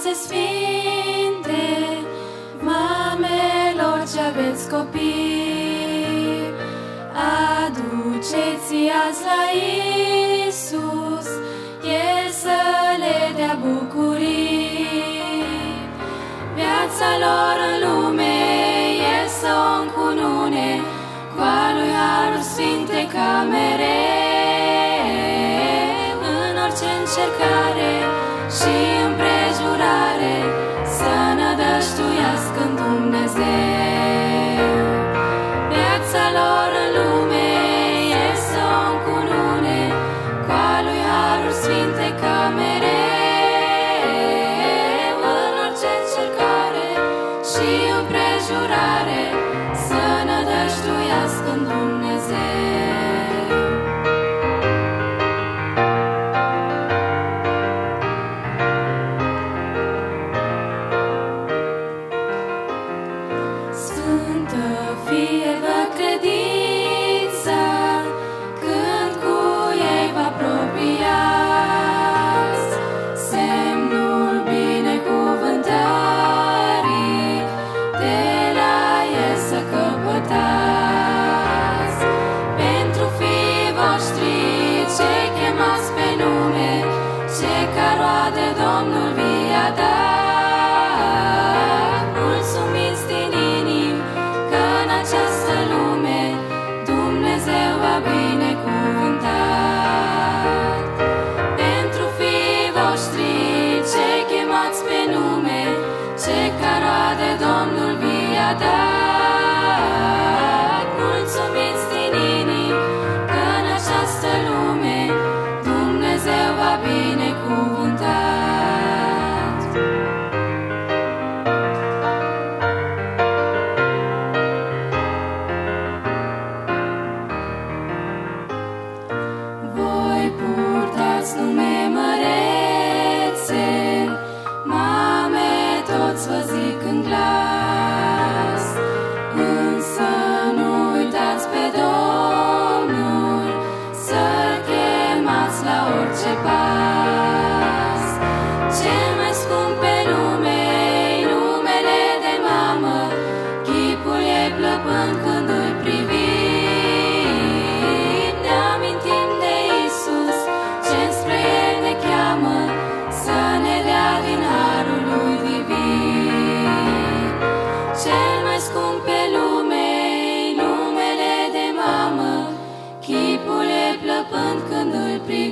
frumoase sfinte, mamelor ce aveți copii, aduceți-i azi la Iisus, El să le dea bucurii. Viața lor în lume El să o încunune, cu a Lui haruri sfinte ca mereu. În orice încercare și împrejurare să nădăjduiască în Dumnezeu. Viața lor în lume El să o încunune, cu a Lui haruri sfinte ca mereu. În orice încercare și împrejurare să nădăjduiască în Dumnezeu. Sfântă fie-vă credința când cu ei vă apropiați, semnul binecuvântării de la El să căpătați. Pentru fiii voștri cei chemați pe nume, ce ca roade Domnul vi-a dat, mulțumiți din inimi că în această lume Dumnezeu v-a binecuvântat. Pentru fiii voștri cei chemați pe nume, ce ca roade Domnul vi-a dat, mulțumiți din inimi că în această lume Dumnezeu v-a binecuvântat. Voi purtați nume mărețe, mame, toți vă zic în glas, însă nu uitați pe Domnul, să-L chemați la orice pas. Cel mai scump pe lume-i numele de mamă, chipul ei plăpând când îl privim. Ne amintim de Iisus, ce spre El ne cheamă, să ne dea din harul Lui divin. Cel mai scump pe lume-i numele de mamă, chipul ei plăpând când îl privim.